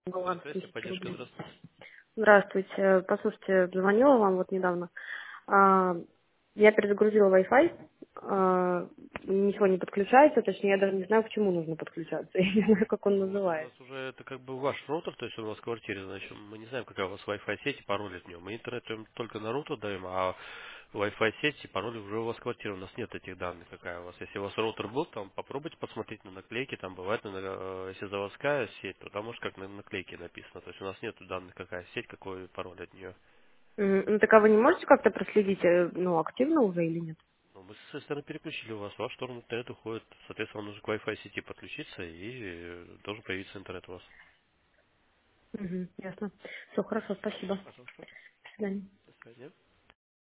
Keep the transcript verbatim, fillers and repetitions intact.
Баланс Связь, тысяча поддержка, рублей. здравствуйте. Здравствуйте. Послушайте, звонила вам вот недавно. А, Я перезагрузила Wi-Fi. а, Ничего не подключается, точнее, я даже не знаю, к чему нужно подключаться. Я не знаю, как он Ну, вот у нас называется. уже это как бы ваш роутер, то есть он у вас в квартире, значит, мы не знаем, какая у вас Wi-Fi сеть и пароль от нее. Мы интернет даем только на роутер даем, а Wi-Fi сеть и пароль уже у вас в квартире. У нас нет этих данных, какая у вас. Если у вас роутер был, там попробуйте посмотреть на наклейки, там бывает, на- э, если заводская сеть, то там может как на наклейке написано. То есть у нас нет данных, какая сеть, какой пароль от нее. М, Ну, так а вы не можете как-то проследить, э, ну, активно уже или нет? Ну, мы, со стороны, переключили у вас, ваш шторм интернет уходит, соответственно, вам нужно к Wi-Fi сети подключиться и э, должен появиться интернет у вас. Угу, ясно. Все, хорошо, спасибо. Пожалуйста. До свидания. До свидания.